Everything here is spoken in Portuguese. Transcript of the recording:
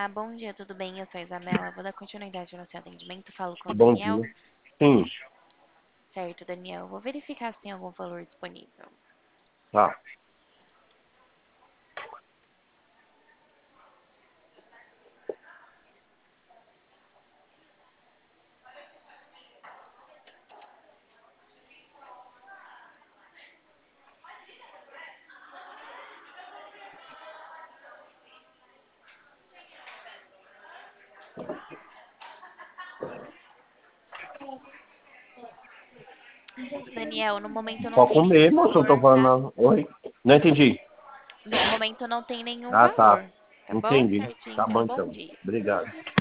bom dia, tudo bem? Eu sou a Isabela. Vou dar continuidade no seu atendimento. Falo com o Bom Daniel. dia. Sim, Certo, Daniel. Vou verificar se tem algum valor disponível. tá. Daniel, no momento não Pode tem nenhum comer, moço. Eu tô valor, tá? falando. Oi? Não entendi. No momento não tem nenhum Ah, tá. valor. Tá bom? Entendi. Certinho, Tá então bom, bom então. dia. Obrigado.